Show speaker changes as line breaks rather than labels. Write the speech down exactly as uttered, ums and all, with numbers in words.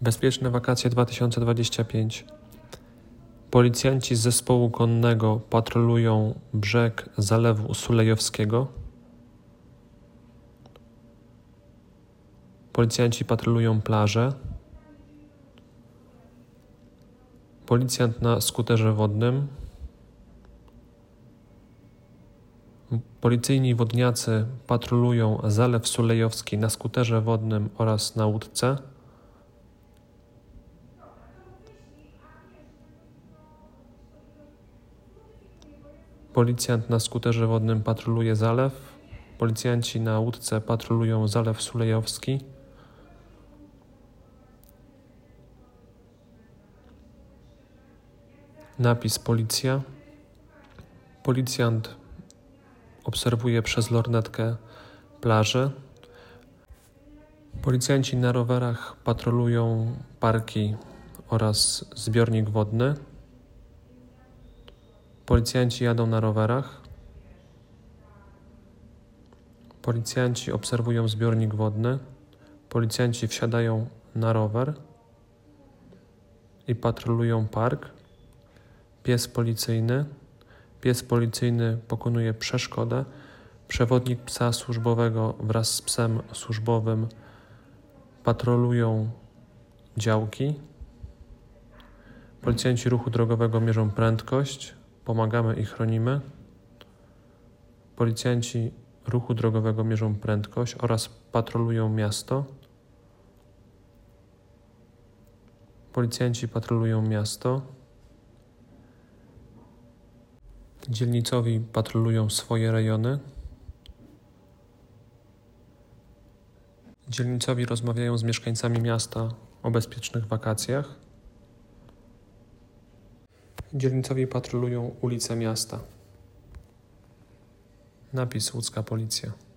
Bezpieczne wakacje dwa tysiące dwudziesty piąty. Policjanci z zespołu konnego patrolują brzeg Zalewu Sulejowskiego. Policjanci patrolują plażę. Policjant na skuterze wodnym. Policyjni wodniacy patrolują Zalew Sulejowski na skuterze wodnym oraz na łódce. Policjant na skuterze wodnym patroluje zalew. Policjanci na łódce patrolują Zalew Sulejowski. Napis policja. Policjant obserwuje przez lornetkę plażę. Policjanci na rowerach patrolują parki oraz zbiornik wodny. Policjanci jadą na rowerach. Policjanci obserwują zbiornik wodny. Policjanci wsiadają na rower i patrolują park. Pies policyjny. Pies policyjny pokonuje przeszkodę. Przewodnik psa służbowego wraz z psem służbowym patrolują działki. Policjanci ruchu drogowego mierzą prędkość. Pomagamy i chronimy. Policjanci ruchu drogowego mierzą prędkość oraz patrolują miasto. Policjanci patrolują miasto. Dzielnicowi patrolują swoje rejony. Dzielnicowi rozmawiają z mieszkańcami miasta o bezpiecznych wakacjach. Dzielnicowi patrolują ulice miasta. Napis: łódzka policja.